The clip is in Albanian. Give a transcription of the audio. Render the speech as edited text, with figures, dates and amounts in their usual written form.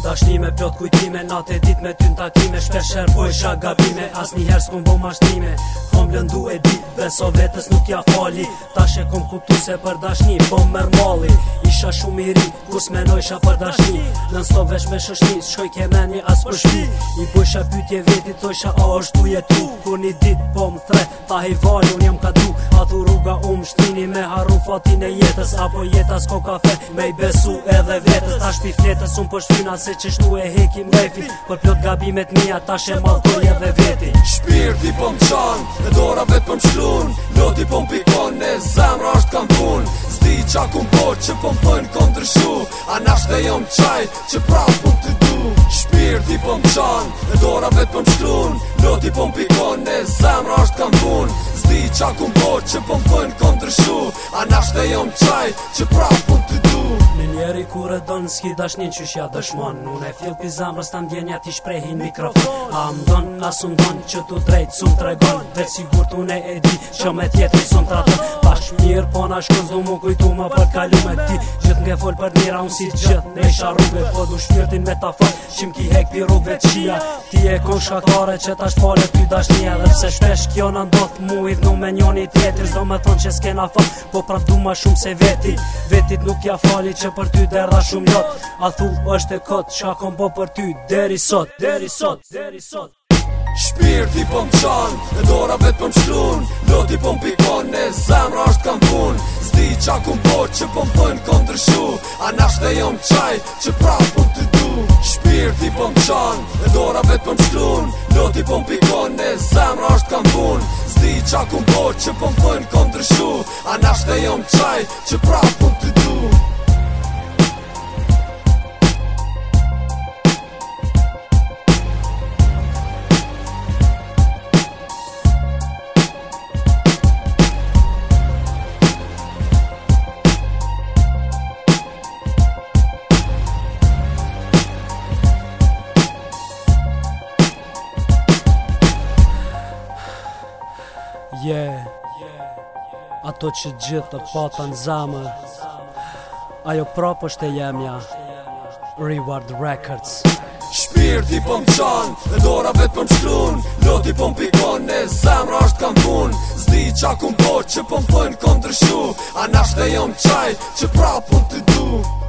Dashni me plot kujtime, natë e dit me ty n'takime. Shpesher po isha gabime, as njëherë s'kom bo mashtime. Kom lëndu e di, beso vetës nuk ja fali. Tash e kom kuptu se për dashni po mër malli. Isha shumë i ri, kur s'menojsha për dashni. Nën sto veç me shoshni, s'shkoj ke menje as për shpi. I bojsha pytje veti, tojsha a është tu jetu. Kur një dit po më thre, ta hej vali unë jam ka du. Atu rruga shtrini me harru fatin e jetës. Apo jetas ko kafe, me i besu edhe vetës. Tash pi fletës unë për shtyna se që shtu e hekim lefin. Për plot gabimet mija, tash e malkoj edhe veti. Shpirti po m'qan, e dora vet po m'shkrun. Loti po m'pikon, e zemra është kam pun. Zdi qa kum po që po m'thojnë kom ndryshu. A nash dhe jom qaj që prap po të du. Shpirti po m'qan, e dora vet po m'shkrun. Loti po m'pikon, e zemra është kam pun. Zdi qa kum po që po m'thojnë kom ndryshu. A nash dhe jom qaj që prap po të du. Me njeri kur e don s'ki dashnin qyshja dëshmon. Unë e fil pi zamrës ta mdjenja ti shprehin mikrofon. A m'don, as m'don që tu drejt s'u m'tregon. Veç sigur t'une e di që me tjetri s'u m'traton. Pash mirë po na shkon s'du mu kujtu ma për t'kalu me ti. Gjith nge fol për mira unë si gjith ne isha rrugve. Po du shpirtin me ta fal që m'ki hek pi rrugve t'shia. Ti e kon shkatare që ta shpale ty dashnia. Dhe pse shpesh kjo na ndodh mu i dhnu me njoni tjetër. Zdo me thon që s'kena fal, po prap du ma shumë se veti. Vetit nuk ja fali që për ty derdha shumë lot. A thu është e kot, qa kom bo për ty deri sot. Shpirti po m'qan, e dora vet po m'shkrun. Loti po m'pikon, e zemra është kam pun. Zdi qa kum po që po m'thojnë kom ndryshu. A nash dhe jom qaj që prap po të du. Shpirti po m'qan, e dora vet po m'shkrun. Loti po m'pikon, e zemra është kam pun. Zdi qa kum po që po m'thojnë kom ndryshu. A nash dhe jom qaj që prap po të du. Ato që gjithë të pata në zamër, ajo prap është e jemja. Reward Records. Shpirti po m'qan, e dora vet po m'shkrun. Loti po m'pikon, e zemra është kam pun. Zdi qa kum po që po m'thojnë kom ndryshu. A nash dhe jom qaj që prap po të du.